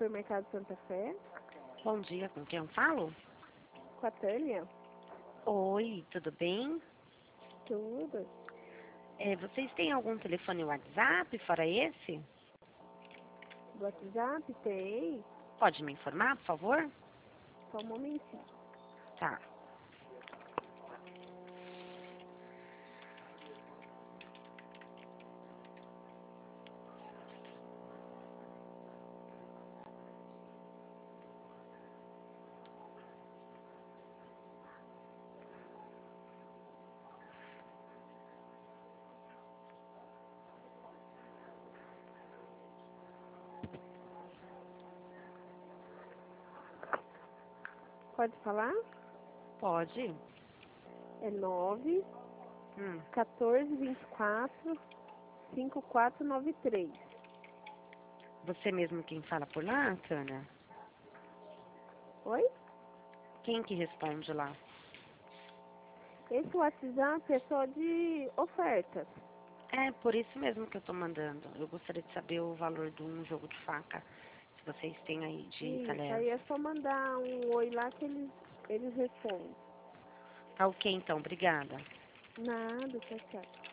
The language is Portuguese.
Supermercado Santa Fé, Bom dia, com quem eu falo? com a Tânia. Oi, tudo bem? Tudo. Vocês têm algum telefone WhatsApp fora esse? Do WhatsApp tem. Pode me informar, por favor? Só um momentinho. Tá. Pode falar? Pode? É 9 Hum. 14 24 5493. Você mesmo quem fala por lá, Tânia? Oi? Quem que responde lá? Esse WhatsApp é só de ofertas. É por isso mesmo que eu tô mandando. Eu gostaria de saber o valor de um jogo de faca, se vocês têm aí de Isso, talher. aí é só mandar um oi lá que eles respondem. Tá ok, então. Obrigada. Nada, tchau, tchau.